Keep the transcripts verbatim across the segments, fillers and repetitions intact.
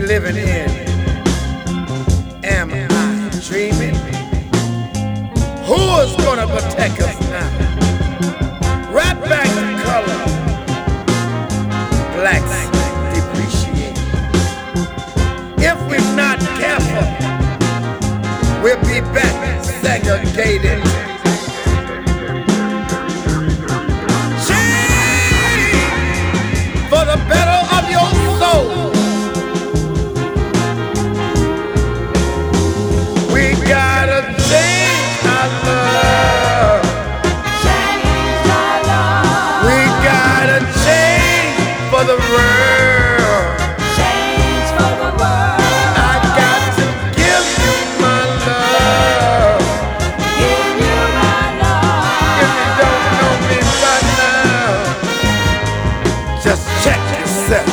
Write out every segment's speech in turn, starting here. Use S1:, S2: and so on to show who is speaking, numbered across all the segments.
S1: living in? Am I dreaming? Who is gonna protect us now? Right back to color. Blacks depreciate. If we're not careful, we'll be back segregated. For the better of your soul, we gotta change our love.
S2: Change our love.
S1: We gotta change for the world.
S2: Change for the world.
S1: I got to give you my love.
S2: Give you my love.
S1: If you don't know me by now, just check yourself.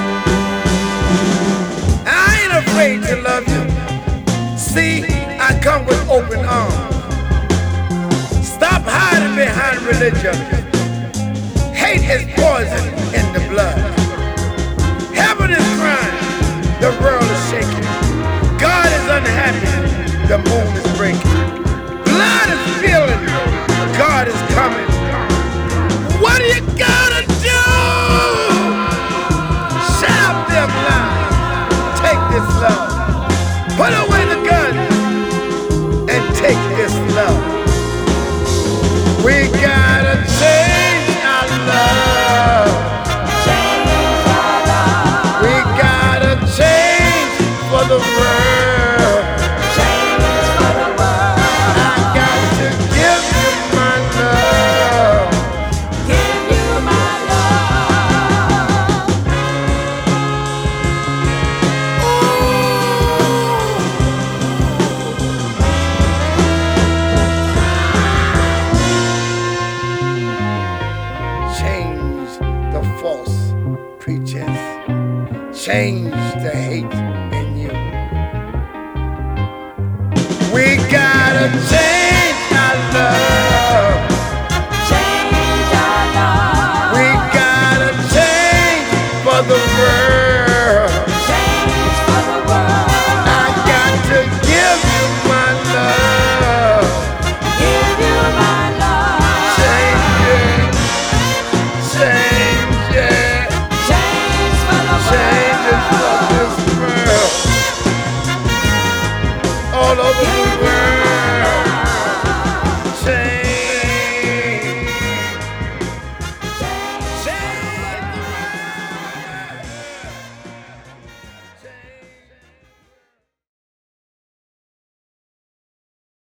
S1: I ain't afraid to love you. See, I come with open arms. Stop hiding behind religion. Hate is poison in the blood. Heaven is crying, the world is shaking. God is unhappy, the moon is breaking. Blood is spilling, God is coming. What do you gotta do? Shut up them lies. Take this love. Put away the gun and take this love. We gotta change our love.
S2: Change our love.
S1: We gotta change for the world.
S2: Change for the world.
S1: I got to give you my love.
S2: Give you my love.
S1: Change the false preachers. Change the hate in you. We gotta change.